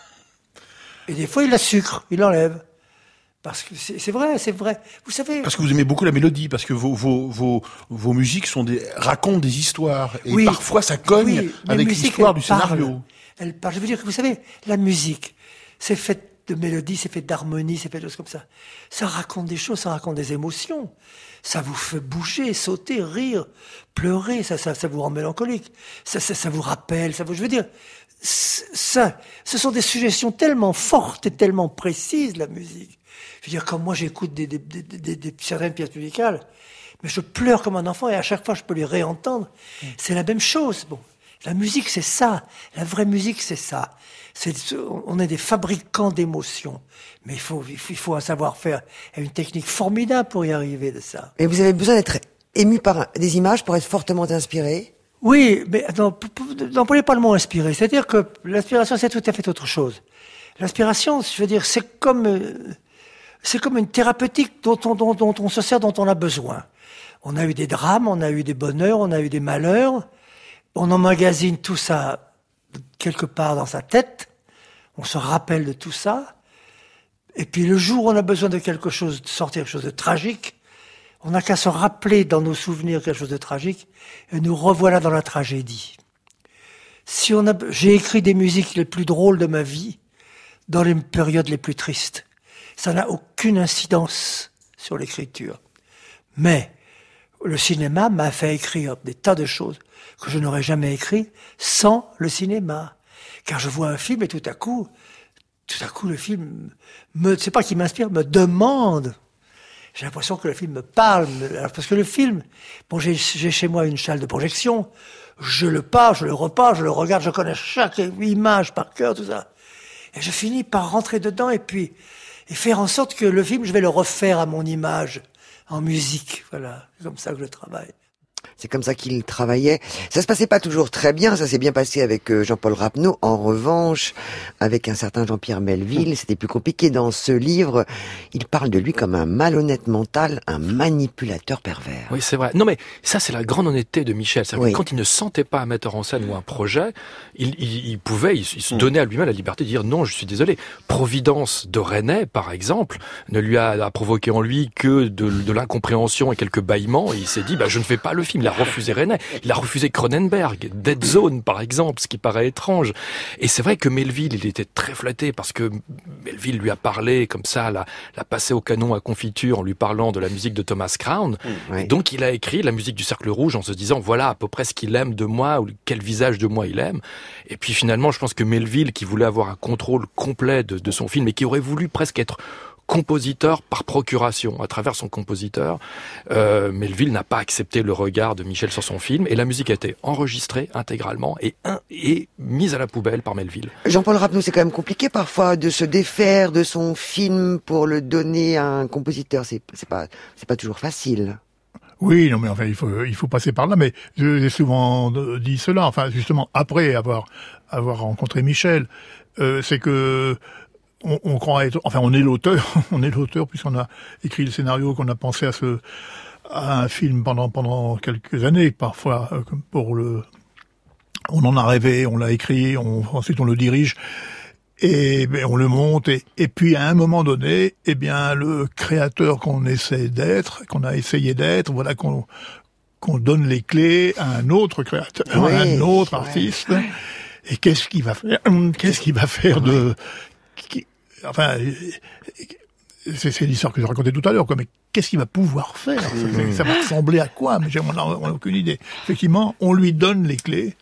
Et des fois, il la sucre, il l'enlève. Parce que c'est, c'est vrai, c'est vrai. Vous savez. Parce que vous aimez beaucoup la mélodie, parce que vos, vos, vos, vos musiques sont des, racontent des histoires. Et oui, parfois, ça cogne oui, avec musique, l'histoire du parle. scénario. Elle parle. Je veux dire que vous savez, la musique, c'est fait de mélodie, c'est fait d'harmonie, c'est fait de choses comme ça. Ça raconte des choses, ça raconte des émotions. Ça vous fait bouger, sauter, rire, pleurer, ça, ça, ça vous rend mélancolique. Ça, ça, ça vous rappelle, ça vous, je veux dire, ça, ce sont des suggestions tellement fortes et tellement précises, la musique. Je veux dire, comme moi, j'écoute des, des, des, des, des certaines pièces musicales, mais je pleure comme un enfant et à chaque fois, je peux les réentendre. Mmh. C'est la même chose. Bon, la musique, c'est ça. La vraie musique, c'est ça. C'est, on est des fabricants d'émotions. Mais il faut, il faut, il faut un savoir-faire et une technique formidable pour y arriver de ça. Et vous avez besoin d'être ému par des images pour être fortement inspiré? Oui, mais n'employez pas le mot inspiré. C'est-à-dire que l'inspiration, c'est tout à fait autre chose. L'inspiration, je veux dire, c'est comme, c'est comme une thérapeutique dont on, dont, dont on se sert, dont on a besoin. On a eu des drames, on a eu des bonheurs, on a eu des malheurs. On emmagasine tout ça quelque part dans sa tête. On se rappelle de tout ça. Et puis le jour où on a besoin de quelque chose, de sortir quelque chose de tragique, on n'a qu'à se rappeler dans nos souvenirs quelque chose de tragique et nous revoilà dans la tragédie. Si on a, j'ai écrit des musiques les plus drôles de ma vie dans les périodes les plus tristes. Ça n'a aucune incidence sur l'écriture. Mais le cinéma m'a fait écrire des tas de choses que je n'aurais jamais écrites sans le cinéma. Car je vois un film et tout à coup, tout à coup le film me, c'est pas qu'il m'inspire, me demande. j'ai l'impression que le film me parle. Alors, parce que le film, bon, j'ai, j'ai chez moi une salle de projection, je le pars, je le repars, je le regarde, je connais chaque image par cœur, tout ça. Et je finis par rentrer dedans et puis et faire en sorte que le film, je vais le refaire à mon image, en musique. Voilà, c'est comme ça que je travaille. C'est comme ça qu'il travaillait. Ça se passait pas toujours très bien, ça s'est bien passé avec Jean-Paul Rapneau. En revanche, avec un certain Jean-Pierre Melville, c'était plus compliqué. Dans ce livre, il parle de lui comme un malhonnête mental, un manipulateur pervers. Oui, c'est vrai. Non, mais ça, c'est la grande honnêteté de Michel. C'est-à-dire oui. que quand il ne sentait pas un metteur en scène ou un projet, il, il, il pouvait, il, il se donnait à lui-même la liberté de dire non, je suis désolé. Providence de Resnais, par exemple, ne lui a, a provoqué en lui que de, de l'incompréhension et quelques bâillements. Et il s'est dit, bah, je ne fais pas le film. Il a refusé Resnais, il a refusé Cronenberg, Dead Zone par exemple, ce qui paraît étrange. Et c'est vrai que Melville, il était très flatté parce que Melville lui a parlé comme ça, l'a, l'a passé au canon à confiture en lui parlant de la musique de Thomas Crown. Mmh, oui. Donc il a écrit la musique du Cercle Rouge en se disant voilà à peu près ce qu'il aime de moi ou quel visage de moi il aime. Et puis finalement, je pense que Melville, qui voulait avoir un contrôle complet de, de son film et qui aurait voulu presque être compositeur par procuration, à travers son compositeur, euh, Melville n'a pas accepté le regard de Michel sur son film et la musique a été enregistrée intégralement et, un, et mise à la poubelle par Melville. Jean-Paul Rapneau, c'est quand même compliqué parfois de se défaire de son film pour le donner à un compositeur. C'est, c'est pas, c'est pas toujours facile. Oui, non, mais enfin, il faut, il faut passer par là. Mais j'ai souvent dit cela. Enfin, justement, après avoir, avoir rencontré Michel, euh, c'est que On, on croit être, enfin, on est l'auteur, on est l'auteur puisqu'on a écrit le scénario, qu'on a pensé à ce, à un film pendant pendant quelques années, parfois euh, pour le, on en a rêvé, on l'a écrit, on, ensuite on le dirige et ben, on le monte et, et puis à un moment donné, eh bien le créateur qu'on essaie d'être, qu'on a essayé d'être, voilà qu'on qu'on donne les clés à un autre créateur, oui, à un autre artiste. Ouais. Et qu'est-ce qu'il va faire Qu'est-ce qu'il va faire de qui, Enfin, c'est, c'est l'histoire que j'ai racontée tout à l'heure, quoi. Mais qu'est-ce qu'il va pouvoir faire ? Ça, ça va ressembler à quoi ? Mais on n'a on a aucune idée. Effectivement, on lui donne les clés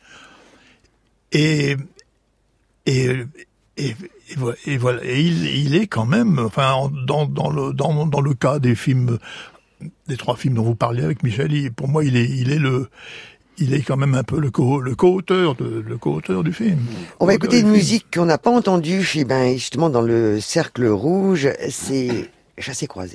et et et, et, voilà, et, voilà. et il, il est quand même, enfin, dans dans le dans dans le cas des films, des trois films dont vous parliez avec Michel, il, pour moi, il est il est le il est quand même un peu le, co- le co-auteur de, le co-auteur du film. On va écouter une musique qu'on n'a pas entendue, eh ben, justement dans le Cercle Rouge, c'est Chassé-Croisé.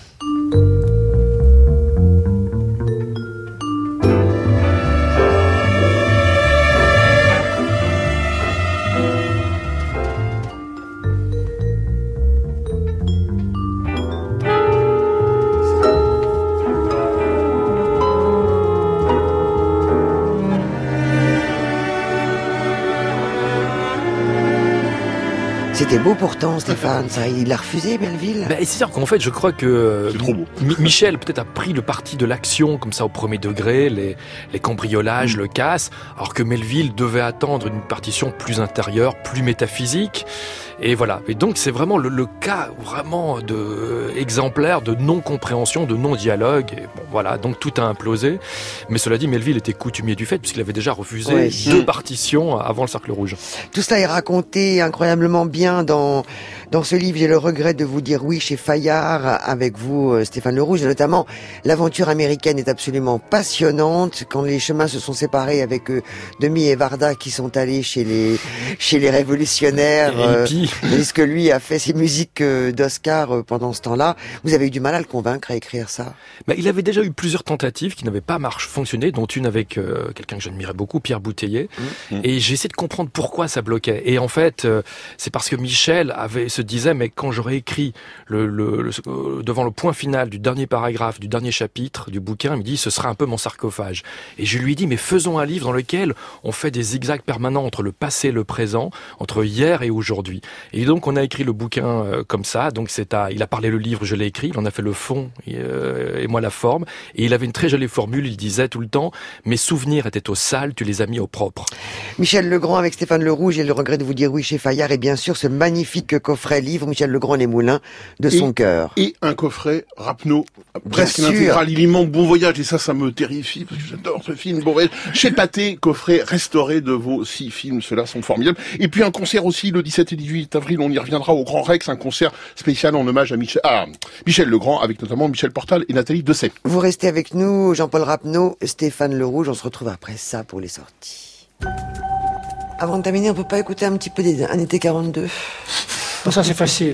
C'était beau pourtant, Stéphane, ça. Il a refusé, Melville. Ben, c'est-à-dire qu'en fait, je crois que c'est trop beau. M- Michel peut-être a pris le parti de l'action, comme ça, au premier degré, les, les cambriolages, mmh. le casse, alors que Melville devait attendre une partition plus intérieure, plus métaphysique. Et voilà. Et donc, c'est vraiment le, le cas vraiment de, euh, exemplaire de non-compréhension, de non-dialogue. Et bon, voilà. Donc, tout a implosé. Mais cela dit, Melville était coutumier du fait, puisqu'il avait déjà refusé ouais, deux partitions avant le Cercle Rouge. Tout cela est raconté incroyablement bien dans, dans ce livre. J'ai le regret de vous dire oui chez Fayard, avec vous, Stéphane Le Rouge. Et notamment, l'aventure américaine est absolument passionnante. Quand les chemins se sont séparés avec euh, Demi et Varda qui sont allés chez les, chez les révolutionnaires. Euh, Est-ce que lui a fait ses musiques d'Oscar pendant ce temps-là ? Vous avez eu du mal à le convaincre à écrire ça ? Ben, il avait déjà eu plusieurs tentatives qui n'avaient pas marché, fonctionné, dont une avec euh, quelqu'un que j'admirais beaucoup, Pierre Bouteiller. Mmh. Et j'ai essayé de comprendre pourquoi ça bloquait. Et en fait, euh, c'est parce que Michel avait se disait, mais quand j'aurais écrit le, le, le, euh, devant le point final du dernier paragraphe, du dernier chapitre du bouquin, il me dit, ce sera un peu mon sarcophage. Et je lui ai dit, mais faisons un livre dans lequel on fait des zigzags permanents entre le passé et le présent, entre hier et aujourd'hui. Et donc on a écrit le bouquin euh, comme ça. Donc c'est à, il a parlé le livre, je l'ai écrit. Il en a fait le fond et, euh, et moi la forme. Et il avait une très jolie formule. Il disait tout le temps: mes souvenirs étaient au sale, tu les as mis au propre. Michel Legrand avec Stéphane Le Rouge et le regret de vous dire oui chez Fayard et bien sûr ce magnifique coffret coffret livre Michel Legrand Les Moulins de son et, cœur. Et un coffret Rapneau, presque l'intégral. Il est immense, Bon Voyage, et ça, ça me terrifie, parce que j'adore ce film, Bon Voyage. Chez Pathé, coffret restauré de vos six films, ceux-là sont formidables. Et puis un concert aussi, le dix-sept et dix-huit avril, on y reviendra au Grand Rex, un concert spécial en hommage à Michel, à Michel Legrand, avec notamment Michel Portal et Nathalie Dessay. Vous restez avec nous, Jean-Paul Rapneau, Stéphane Le Rouge, on se retrouve après ça pour les sorties. Avant de terminer, on peut pas écouter un petit peu des, un été quarante-deux? Bon, ça c'est facile.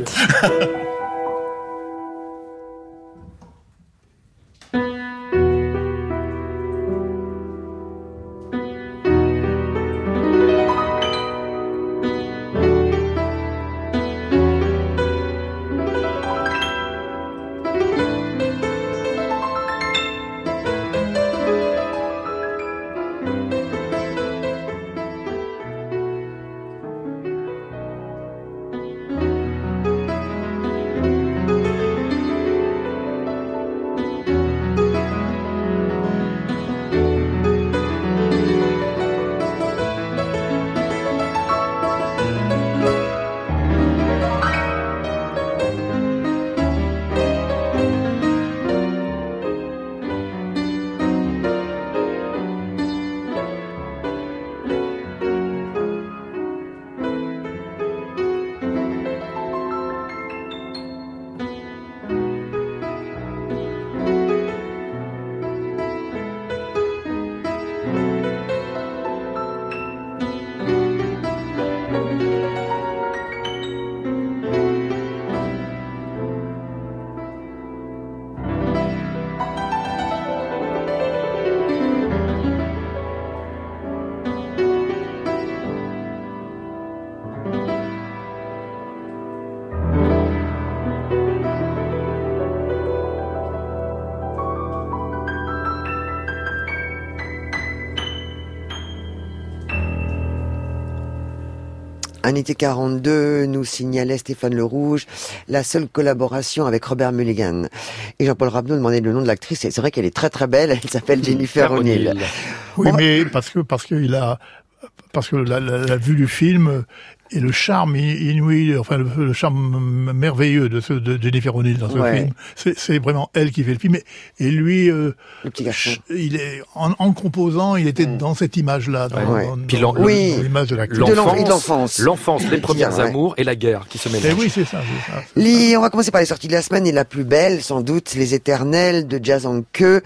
Un été quarante-deux, nous signalait Stéphane Le Rouge, la seule collaboration avec Robert Mulligan. Et Jean-Paul Rapneau demandait le nom de l'actrice, et c'est vrai qu'elle est très très belle, elle s'appelle Jennifer O'Neill. Oui, bon, mais parce que, parce qu'il a, parce que la, la, la vue du film et le charme inouï, enfin le, le charme merveilleux de, ce, de Jennifer O'Neill dans ce ouais. film, c'est, c'est vraiment elle qui fait le film. Et, et lui, euh, le petit garçon. il est en, en composant, il était mmh. dans cette image-là, dans, ouais. dans, Puis dans, dans oui. l'image de l'acteur. L'enfance, l'enfance, l'enfance, les premières ouais. amours et la guerre qui se mélangent. Et oui, c'est ça. C'est ça c'est les, ça. On va commencer par les sorties de la semaine et la plus belle, sans doute, Les Éternels de Jia Zhangke.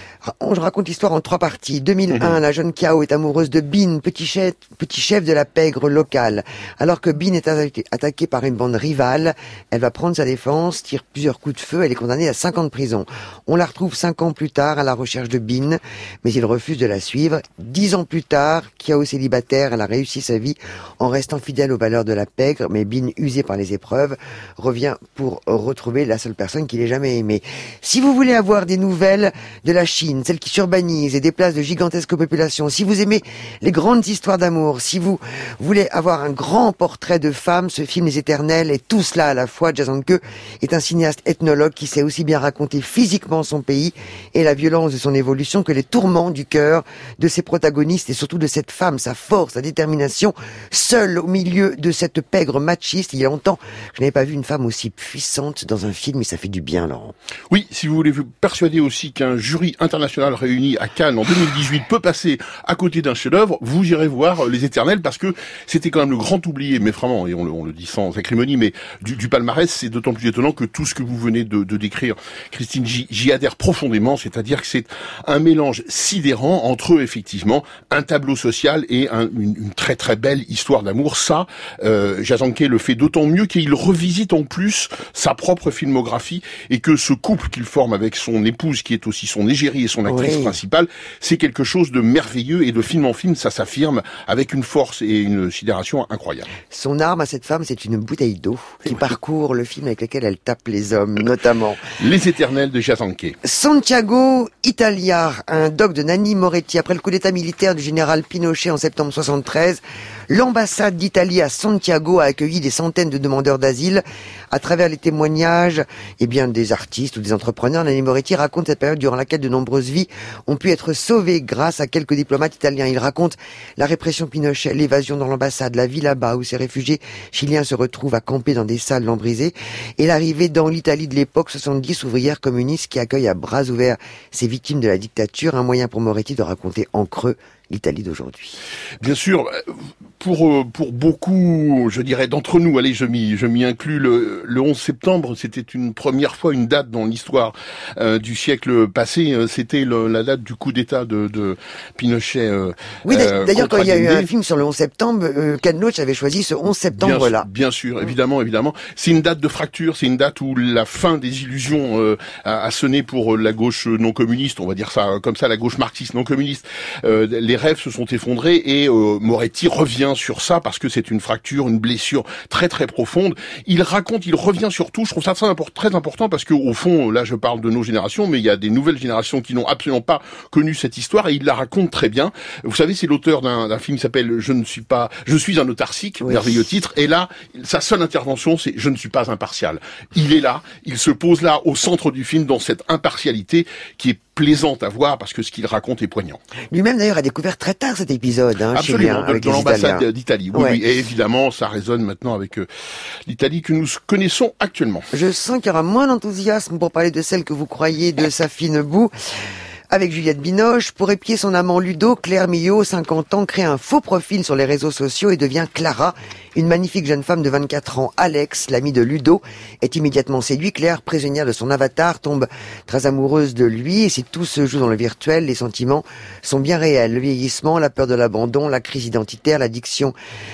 Je raconte l'histoire en trois parties. deux mille un, mmh. la jeune Cao est amoureuse de Bin, petit chef, petit chef de la pègre locale. Alors que Bin est attaqué par une bande rivale, elle va prendre sa défense, tire plusieurs coups de feu, elle est condamnée à cinq ans de prison. On la retrouve cinq ans plus tard à la recherche de Bin, mais il refuse de la suivre. Dix ans plus tard, Cao célibataire, elle a réussi sa vie en restant fidèle aux valeurs de la pègre, mais Bin, usé par les épreuves, revient pour retrouver la seule personne qu'il ait jamais aimée. Si vous voulez avoir des nouvelles de la Chine, celle qui surbanise et déplace de gigantesques populations, si vous aimez les grandes histoires d'amour, si vous voulez avoir un grand portrait de femme, ce film Les Éternels est tout cela à la fois. Jia Zhangke est un cinéaste ethnologue qui sait aussi bien raconter physiquement son pays et la violence de son évolution que les tourments du cœur de ses protagonistes et surtout de cette femme, sa force, sa détermination, seule au milieu de cette pègre machiste. Il y a longtemps, je n'avais pas vu une femme aussi puissante dans un film et ça fait du bien, Laurent. Oui, si vous voulez vous persuader aussi qu'un jury international réuni à Cannes en deux mille dix-huit peut passer à côté d'un chef-d'œuvre, vous irez voir Les Éternels parce que c'était quand même le grand oublié, mais vraiment, et on le, on le dit sans acrimonie, mais du, du palmarès, c'est d'autant plus étonnant que tout ce que vous venez de, de décrire, Christine, j'y, j'y adhère profondément, c'est-à-dire que c'est un mélange sidérant entre, effectivement, un tableau social et un, une, une très très belle histoire d'amour. Ça, euh, Jia Zhangke le fait d'autant mieux qu'il revisite en plus sa propre filmographie et que ce couple qu'il forme avec son épouse, qui est aussi son égérie et son actrice oui. principale, c'est quelque chose de merveilleux et de film en film, ça s'affirme avec une force et une sidération incroyable. Son arme à cette femme, c'est une bouteille d'eau qui oui. parcourt le film avec lequel elle tape les hommes, notamment. Les Éternels de Jia Zhangke. Santiago Italia, un doc de Nanni Moretti. Après le coup d'état militaire du général Pinochet en septembre soixante-treize, L'ambassade d'Italie à Santiago a accueilli des centaines de demandeurs d'asile. À travers les témoignages, eh bien, des artistes ou des entrepreneurs, Nanni Moretti raconte cette période durant laquelle de nombreuses vies ont pu être sauvées grâce à quelques diplomates italiens. Il raconte la répression Pinochet, l'évasion dans l'ambassade, la vie là-bas où ces réfugiés chiliens se retrouvent à camper dans des salles lambrisées et l'arrivée dans l'Italie de l'époque soixante-dix ouvrières communistes qui accueillent à bras ouverts ces victimes de la dictature. Un moyen pour Moretti de raconter en creux l'Italie d'aujourd'hui. Bien sûr, pour pour beaucoup, je dirais d'entre nous, allez, je m'y je m'y inclus, le, le onze septembre, c'était une première fois une date dans l'histoire euh, du siècle passé. C'était le, la date du coup d'État de, de Pinochet. Euh, oui, d'ailleurs, quand il y a eu un film sur le onze septembre, euh, Ken Loach avait choisi ce onze septembre-là. Bien, bien sûr, évidemment, évidemment. C'est une date de fracture, c'est une date où la fin des illusions euh, a, a sonné pour la gauche non communiste, on va dire ça comme ça, la gauche marxiste non communiste. Euh, les rêves se sont effondrés et euh, Moretti revient sur ça parce que c'est une fracture, une blessure très très profonde. Il raconte, il revient sur tout. Je trouve ça très, import, très important parce que au fond, là je parle de nos générations, mais il y a des nouvelles générations qui n'ont absolument pas connu cette histoire et il la raconte très bien. Vous savez, c'est l'auteur d'un, d'un film qui s'appelle Je ne suis pas, je suis un autarcique, oui. Merveilleux titre. Et là, sa seule intervention, c'est Je ne suis pas impartial. Il est là, il se pose là au centre du film dans cette impartialité qui est plaisante à voir parce que ce qu'il raconte est poignant. Lui-même d'ailleurs a découvert très tard cet épisode. Hein, Absolument, chez lui, dans l'ambassade d'Italie. Oui, ouais. oui, et évidemment, ça résonne maintenant avec euh, l'Italie que nous connaissons actuellement. Je sens qu'il y aura moins d'enthousiasme pour parler de celle que vous croyez de sa fine boue. Avec Juliette Binoche, pour épier son amant Ludo, Claire Millot, cinquante ans, crée un faux profil sur les réseaux sociaux et devient Clara, une magnifique jeune femme de vingt-quatre ans. Alex, l'amie de Ludo, est immédiatement séduit. Claire, prisonnière de son avatar, tombe très amoureuse de lui et si tout se joue dans le virtuel, les sentiments sont bien réels. Le vieillissement, la peur de l'abandon, la crise identitaire, l'addiction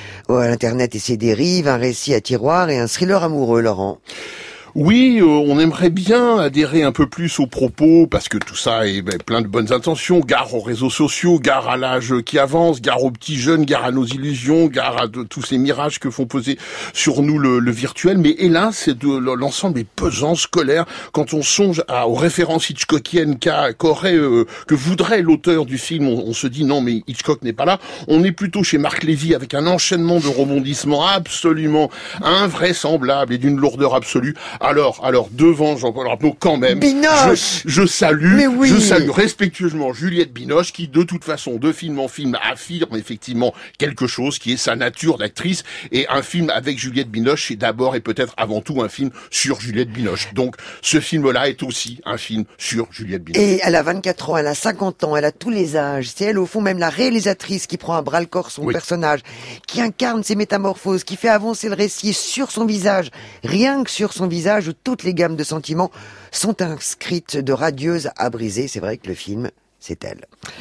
à l'internet et ses dérives, un récit à tiroir et un thriller amoureux, Laurent. Oui, euh, on aimerait bien adhérer un peu plus aux propos, parce que tout ça est ben, plein de bonnes intentions. Gare aux réseaux sociaux, gare à l'âge qui avance, gare aux petits jeunes, gare à nos illusions, gare à de, tous ces mirages que font poser sur nous le, le virtuel. Mais hélas, c'est de l'ensemble est pesant, scolaire. Quand on songe à, aux références hitchcockiennes qu'a, qu'aurait, euh, que voudrait l'auteur du film, on, on se dit non, mais Hitchcock n'est pas là. On est plutôt chez Marc Lévy avec un enchaînement de rebondissements absolument invraisemblable et d'une lourdeur absolue. Alors, alors devant Jean-Paul Rapneau, quand même, Binoche je, je salue, oui. je salue respectueusement Juliette Binoche, qui de toute façon, de film en film, affirme effectivement quelque chose qui est sa nature d'actrice. Et un film avec Juliette Binoche, c'est d'abord et peut-être avant tout un film sur Juliette Binoche. Donc, ce film-là est aussi un film sur Juliette Binoche. Et elle a vingt-quatre ans, elle a cinquante ans, elle a tous les âges. C'est elle, au fond, même la réalisatrice qui prend à bras-le-corps son oui. personnage, qui incarne ses métamorphoses, qui fait avancer le récit sur son visage, rien que sur son visage, où toutes les gammes de sentiments sont inscrites de radieuse à briser. C'est vrai que le film, c'est elle.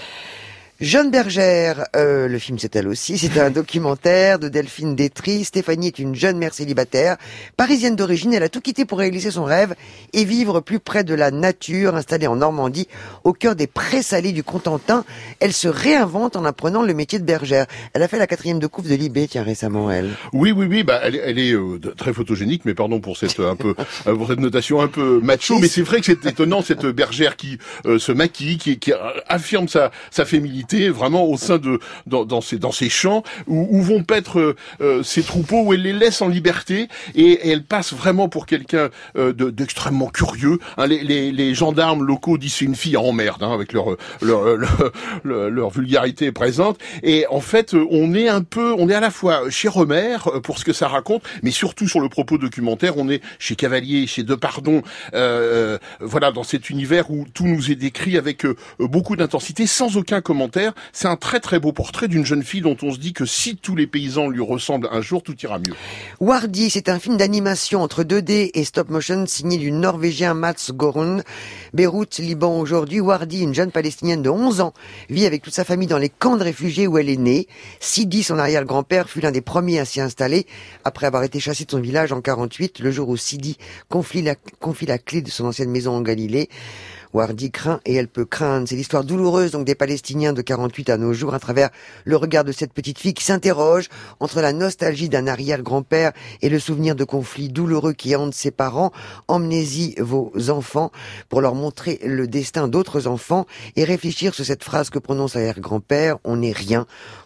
Jeune bergère, euh, le film c'est elle aussi, c'est un documentaire de Delphine Détry. Stéphanie est une jeune mère célibataire, parisienne d'origine, elle a tout quitté pour réaliser son rêve et vivre plus près de la nature, installée en Normandie, au cœur des prés salés du Cotentin. Elle se réinvente en apprenant le métier de bergère. Elle a fait la quatrième de couve de Libé, tiens, récemment, elle. Oui, oui, oui, bah, elle, elle est euh, très photogénique, mais pardon pour cette, un peu, euh, pour cette notation un peu macho, mais c'est vrai que c'est étonnant, cette bergère qui euh, se maquille, qui, qui affirme sa, sa féminité, vraiment au sein de dans, dans ces dans ces champs où, où vont paître euh, ces troupeaux, où elle les laisse en liberté et, et elle passe vraiment pour quelqu'un euh, de, d'extrêmement curieux. Hein, les, les, les gendarmes locaux disent c'est une fille en merde, hein, avec leur leur, leur leur leur vulgarité présente. Et en fait, on est un peu, on est à la fois chez Romer pour ce que ça raconte, mais surtout sur le propos documentaire, on est chez Cavalier, chez Depardon, euh, voilà, dans cet univers où tout nous est décrit avec euh, beaucoup d'intensité, sans aucun commentaire. C'est un très très beau portrait d'une jeune fille dont on se dit que si tous les paysans lui ressemblent un jour, tout ira mieux. Wardi, c'est un film d'animation entre deux D et stop motion signé du Norvégien Mats Gorund. Beyrouth, Liban aujourd'hui. Wardi, une jeune Palestinienne de onze ans, vit avec toute sa famille dans les camps de réfugiés où elle est née. Sidi, son arrière-grand-père, fut l'un des premiers à s'y installer après avoir été chassé de son village en quarante-huit, le jour où Sidi confie la, confie la clé de son ancienne maison en Galilée. Wardi craint et elle peut craindre. C'est l'histoire douloureuse donc des Palestiniens de quarante-huit à nos jours à travers le regard de cette petite fille qui s'interroge entre la nostalgie d'un arrière-grand-père et le souvenir de conflits douloureux qui hantent ses parents. Emmenez-y vos enfants pour leur montrer le destin d'autres enfants et réfléchir sur cette phrase que prononce l'arrière-grand-père. On n'est rien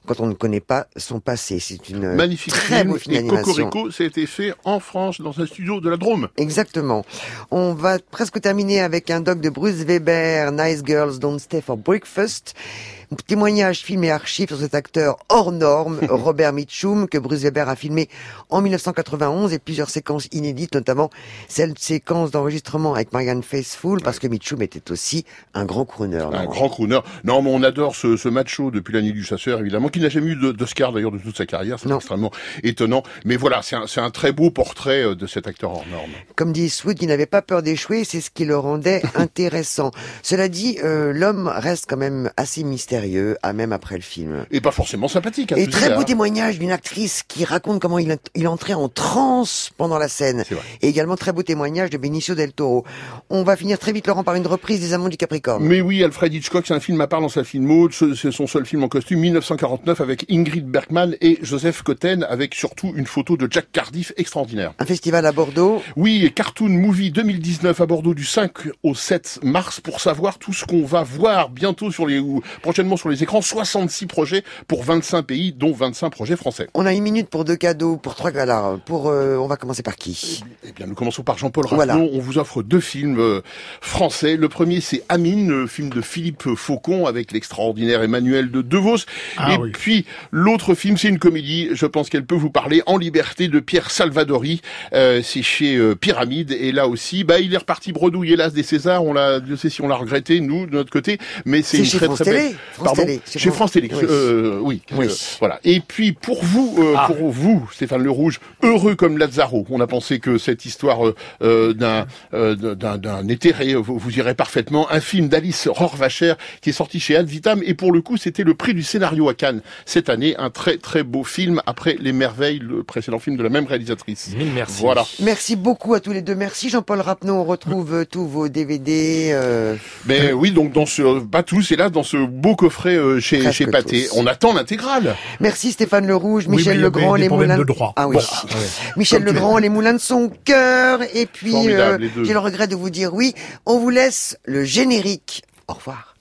quand on ne connaît pas son passé. C'est une magnifique très film. beau film Et d'animation. Cocorico, ça a été fait en France, dans un studio de la Drôme. Exactement. On va presque terminer avec un doc de Bruce Weber, Nice Girls Don't Stay for Breakfast. Témoignage, film et archives sur cet acteur hors norme, Robert Mitchum, que Bruce Weber a filmé en mille neuf cent quatre-vingt-onze, et plusieurs séquences inédites, notamment cette séquence d'enregistrement avec Marianne Faithfull, parce que Mitchum était aussi un grand crooner. Un grand crooner. Non, mais on adore ce, ce macho depuis la nuit du chasseur, évidemment, qui n'a jamais eu de- d'Oscar d'ailleurs de toute sa carrière, c'est extrêmement étonnant. Mais voilà, c'est un, c'est un très beau portrait euh, de cet acteur hors norme. Comme dit Eastwood, il n'avait pas peur d'échouer, c'est ce qui le rendait intéressant. Cela dit, euh, l'homme reste quand même assez mystérieux, à même après le film. Et pas forcément sympathique. Hein, Et tout très ça, beau hein. témoignage d'une actrice qui raconte comment il, il entrait en transe pendant la scène. Et également très beau témoignage de Benicio del Toro. On va finir très vite, Laurent, par une reprise des Amants du Capricorne. Mais oui, Alfred Hitchcock, c'est un film à part dans sa filmo, ce- c'est son seul film en costume, mille neuf cent quarante-neuf, avec Ingrid Bergman et Joseph Cotten, avec surtout une photo de Jack Cardiff extraordinaire. Un festival à Bordeaux. Oui, et Cartoon Movie deux mille dix-neuf à Bordeaux du cinq au sept mars pour savoir tout ce qu'on va voir bientôt sur les, ou prochainement sur les écrans. soixante-six projets pour vingt-cinq pays, dont vingt-cinq projets français. On a une minute pour deux cadeaux, pour trois galas. Pour, euh, on va commencer par qui? Eh bien, nous commençons par Jean-Paul Raffaud. Voilà. On vous offre deux films euh, français. Le premier, c'est Amine, le film de Philippe Faucon avec l'extraordinaire Emmanuel de Devos. Ah et oui. puis, l'autre film, c'est une comédie. Je pense qu'elle peut vous parler. En liberté de Pierre Salvadori. Euh, c'est chez euh, Pyramide. Et là aussi, bah, il est reparti bredouille, hélas, des Césars. On l'a, je sais si on l'a regretté, nous, de notre côté. Mais c'est C'est une chez très, France très belle. Télé. France Pardon. Télé. Chez, Chez France Télé. Oui. Euh, oui. Oui. Euh, voilà. Et puis, pour vous, euh, Ah. pour vous, Stéphane Le Rouge, heureux comme Lazzaro. On a pensé que cette histoire euh, euh, d'un euh, d'un d'un éthéré vous, vous irait parfaitement. Un film d'Alice Rohrwacher qui est sorti chez Ad Vitam et pour le coup c'était le prix du scénario à Cannes cette année. Un très très beau film après Les Merveilles, le précédent film de la même réalisatrice. Mille merci. Voilà. Merci beaucoup à tous les deux. Merci Jean-Paul Rapneau. On retrouve euh, tous vos D V D. Euh... Ben oui, donc dans ce pas tous, et là dans ce beau coffret euh, chez Presque chez Pathé, tous. on attend l'intégrale. Merci Stéphane Le Rouge, Oui, Michel mais il y avait Legrand, des les problèmes moulins de droit. Ah oui. Bon. Michel Comme tu Legrand, les moulins de son cœur. Et puis, Formidable, euh, les deux. j'ai le regret de vous dire oui. On vous laisse le générique. Au revoir.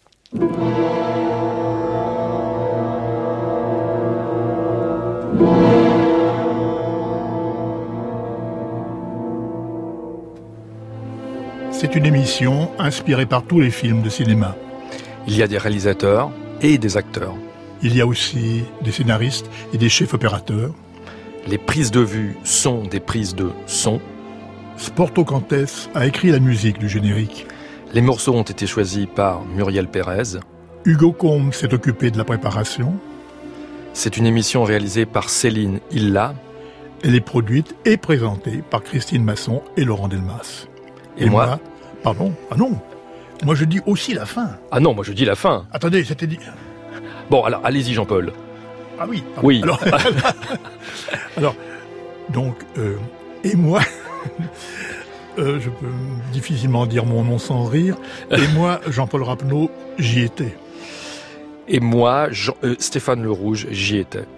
C'est une émission inspirée par tous les films de cinéma. Il y a des réalisateurs et des acteurs. Il y a aussi des scénaristes et des chefs opérateurs. Les prises de vue sont des prises de son. Sporto Cantes a écrit la musique du générique. Les morceaux ont été choisis par Muriel Pérez. Hugo Combe s'est occupé de la préparation. C'est une émission réalisée par Céline Illa. Elle est produite et présentée par Christine Masson et Laurent Delmas. Et, et moi, moi Pardon. Ah non. Moi je dis aussi la fin. Ah non, moi je dis la fin. Attendez, c'était dit... Bon, alors allez-y Jean-Paul. Ah oui. Ah, oui. Alors, alors donc, euh, et moi, euh, je peux difficilement dire mon nom sans rire, et moi, Jean-Paul Rapneau, j'y étais. Et moi, Jean, euh, Stéphane Le Rouge, j'y étais.